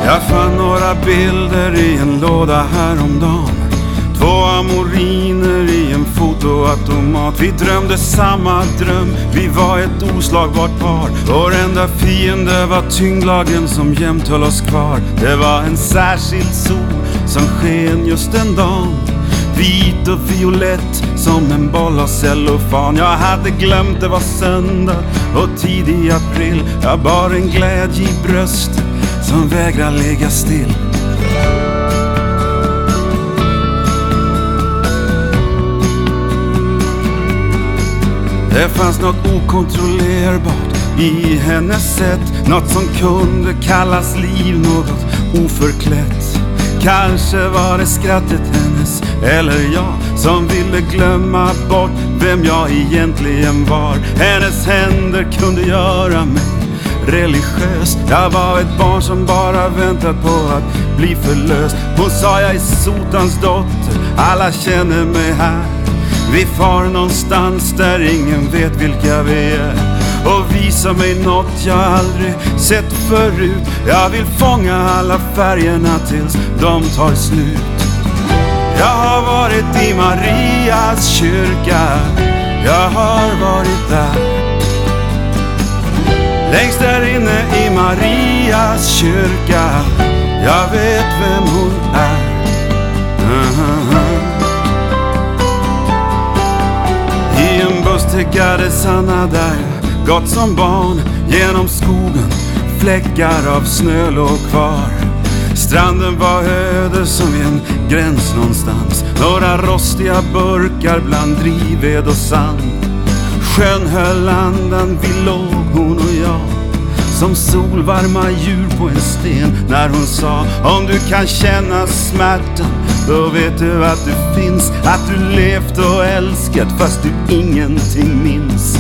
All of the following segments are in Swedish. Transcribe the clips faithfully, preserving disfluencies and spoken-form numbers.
Jag fann några bilder i en låda häromdagen. Två amoriner i en fotoautomat. Vi drömde samma dröm, vi var ett oslagbart par. Vår enda fiende var tyngdlagen som jämt höll oss kvar. Det var en särskild sol som sken just den dagen. Vit och violett som en boll av cellofan. Jag hade glömt det var söndag och tidig april. Jag bar en glädje i bröst som vägrar ligga still. Det fanns något okontrollerbart i hennes sätt. Något som kunde kallas liv, något oförklätt. Kanske var det skrattet hennes eller jag som ville glömma bort vem jag egentligen var. Hennes händer kunde göra mig religiös. Jag var ett barn som bara väntat på att bli förlöst. Hon sa jag är sotans dotter, alla känner mig här. Vi far någonstans där ingen vet vilka vi är. Och visa mig något jag aldrig sett förut. Jag vill fånga alla färgerna tills de tar slut. Jag har varit i Marias kyrka. Jag har varit där. Längst där inne i Marias kyrka. Jag vet vem hon är. Uh-huh. I en buss tiggade Sanna där jag gått som barn genom skogen, fläckar av snö låg kvar. Stranden var öde som en gräns någonstans. Några rostiga burkar bland drivved och sand. Sjön höll andan, vi låg hon och jag som solvarma djur på en sten. När hon sa om du kan känna smärtan, då vet du att du finns. Att du levt och älskat fast du ingenting minns.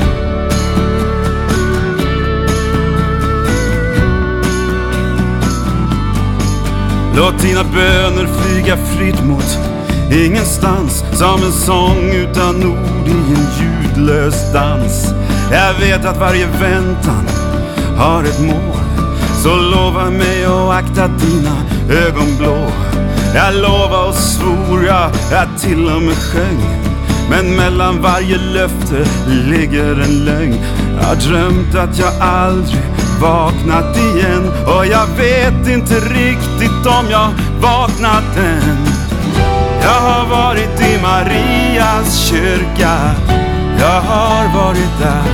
Låt dina böner flyga fritt mot ingenstans. Som en sång utan ord i en ljudlös dans. Jag vet att varje väntan har ett mål. Så lova mig och akta dina ögon blå. Jag lovade och svor, jag, jag till och med sjöng. Men mellan varje löfte ligger en lögn. Jag har drömt att jag aldrig vaknat igen. Och jag vet inte riktigt om jag vaknat än. Jag har varit i Marias kyrka. Jag har varit där.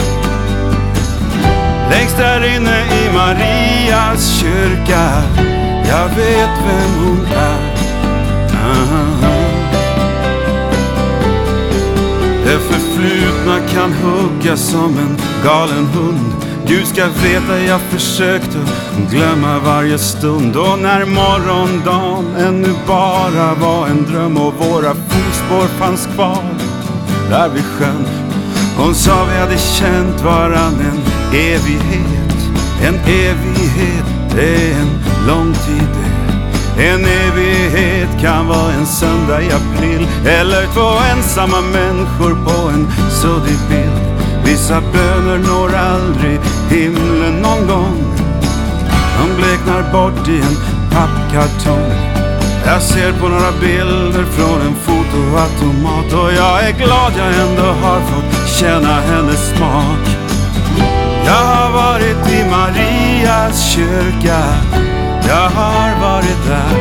Längst där inne i Marias kyrka. Jag vet vem hon är. Uh-huh. Det förflutna kan hugga som en galen hund. Gud ska veta jag försökte glömma varje stund. Och när morgondagen ännu bara var en dröm och våra fotspår fanns kvar där vid sjön. Hon sa vi hade känt varann en evighet. En evighet, det är en lång tid det. En evighet kan vara en söndag i april. Eller två ensamma människor på en suddig bild. Vissa böner når aldrig himlen någon gång. De bleknar bort i en pappkartong. Jag ser på några bilder från en fotoautomat. Och jag är glad jag ändå har fått känna hennes smak. Jag har varit i Marias kyrka. Jag har varit där.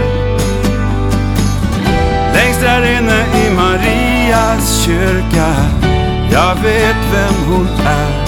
Längst där inne i Marias kyrka. Jag vet vem hon är.